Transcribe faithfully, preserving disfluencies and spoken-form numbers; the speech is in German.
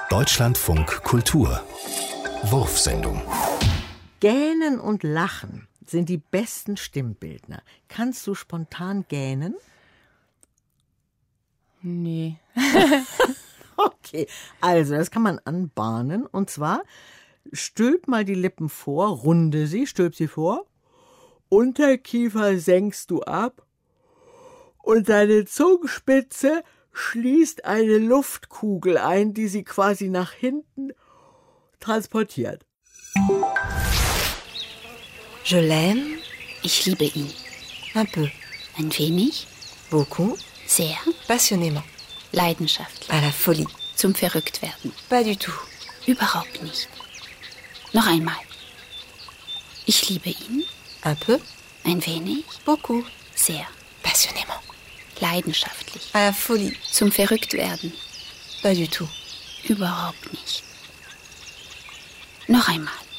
Deutschlandfunk Kultur Wurfsendung. Gähnen und Lachen sind die besten Stimmbildner. Kannst du spontan gähnen? Nee. Okay, also das kann man anbahnen. Und zwar stülp mal die Lippen vor, runde sie, stülp sie vor. Unterkiefer senkst du ab und deine Zungenspitze schließt eine Luftkugel ein, die sie quasi nach hinten transportiert. Je l'aime, Ich liebe ihn. un peu, Ein wenig, beaucoup, sehr, passionnément, leidenschaftlich, à la folie. zum Verrücktwerden. Pas du tout. Überhaupt nicht. Noch einmal. Ich liebe ihn. Un peu, Ein wenig, beaucoup, sehr, passionnément, leidenschaftlich, à la folie. zum Verrücktwerden. Pas du tout. Überhaupt nicht. Noch einmal.